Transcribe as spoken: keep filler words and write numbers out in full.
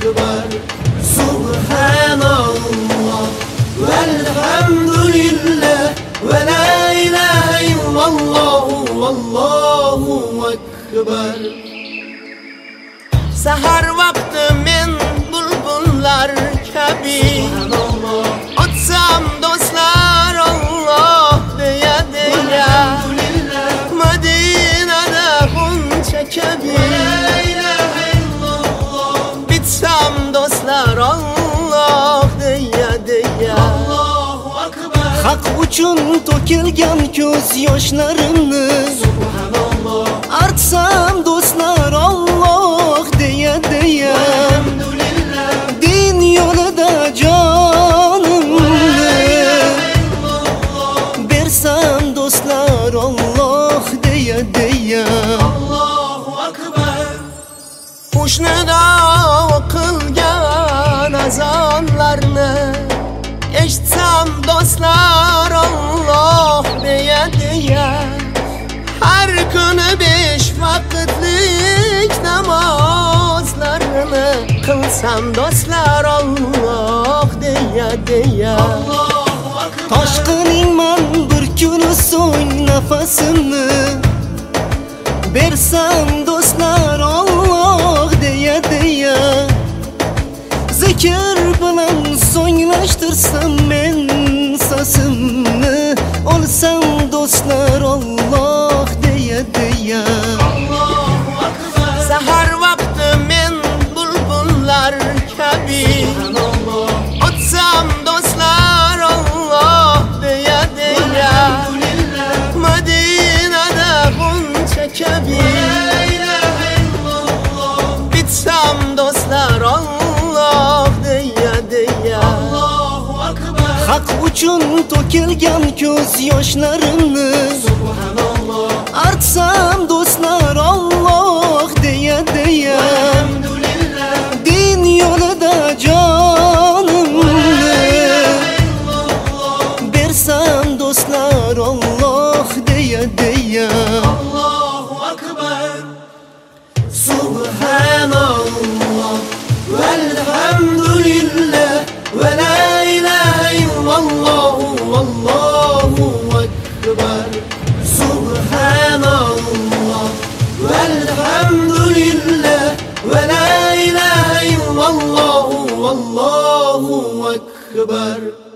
akbar. Subhanallah velhamdülillah ve la ilahe illallah vallahu akbar. Sahar vakti men bulbullar kabi otsam dostlar Allah deya deya Madinada buncha kabi bitsam dostlar Allah deya deya Haq uchun to'kilgan ko'z yoshlarimni artsam dostlar Allah deya deya din yo'lida jonimni bersam dostlar Allah deya deya Qo'shnida o'qilgan azonlarni eshitsam dostlar Allah deya deya har kuni besh vaqtlik namozlarni qilsam dostlar Allah deya deya Toshqiningman bir kun so'ng nafasimni bersam dostlar Allah deya deya Zikr bilan so'nglashtirsam men so'zimni olsam dostlar Allah deya deya Sahar vaqti men bulbullar kabi otsam dostlar Allah deya deya Madinada buncha kabi bitsam dostlar Allah deya deya Haq uchun to'kilgan ko'z yoshlarimni artsam dostlar Allah deya deya din yo'lida jonimni bersam dostlar Allah deya deya Subhanallah velhamdülillah ve la ilahe illallah vallahu akbar. Subhanallah velhamdülillah ve la ilahe illallah vallahu akbar.